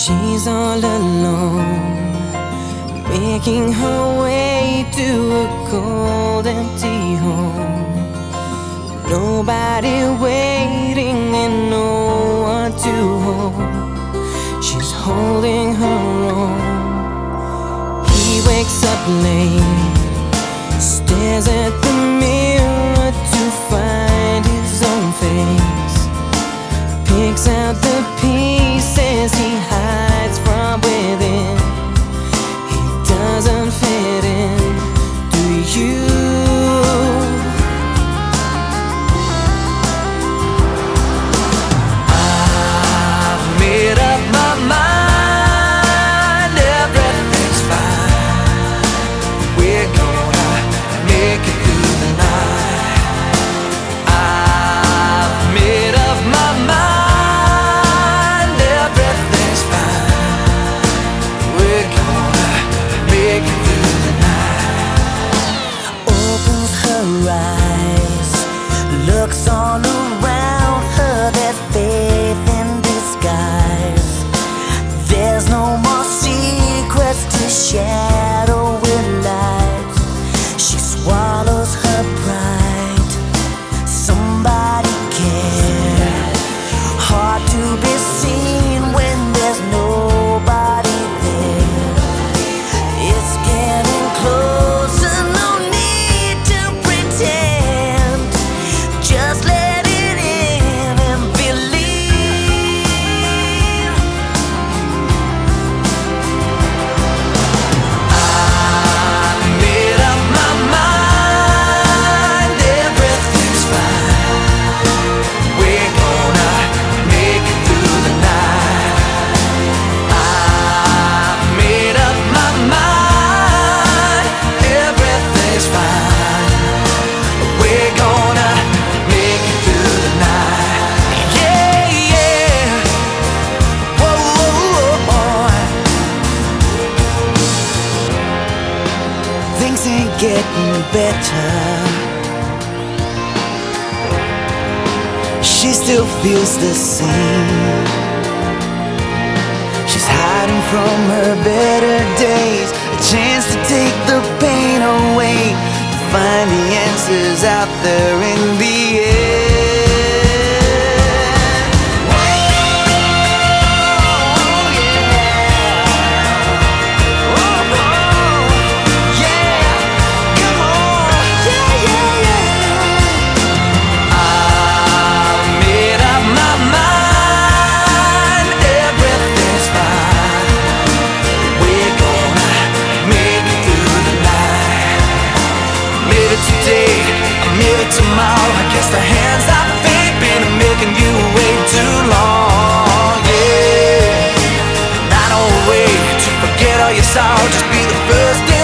She's all alone, making her way to a cold, empty home. Nobody waiting and no one to hold. She's holding her own. He wakes up late, stares at the mirror to find his own face, picks out the pieces he hides from within. He doesn't fit in. Do you? I've made up my mind, everything's fine. We're gonna make it through the night. I've made up my mind, everything's fine. We're gonna make it through the night. Opens her eyes, looks all around her, that faith in disguise. There's no more secrets to shadow with light. She swallows her pride. Somebody cared. Hard to be seen when there's nobody there. It's getting closer, no need to pretend. Just let it in and believe. I made up my mind, everything's fine. We're gonna make it through the night. I made up my mind, everything's fine. We're gonna make it through the night. Yeah, yeah. Whoa, whoa, whoa. Things ain't getting better. She still feels the same. She's hiding from her better days, a chance to take the pain away, to find the answers out there in the end. Tomorrow, I guess the hands I fate been making you wait too long, yeah. Not no way to forget all your sorrow, just be the first.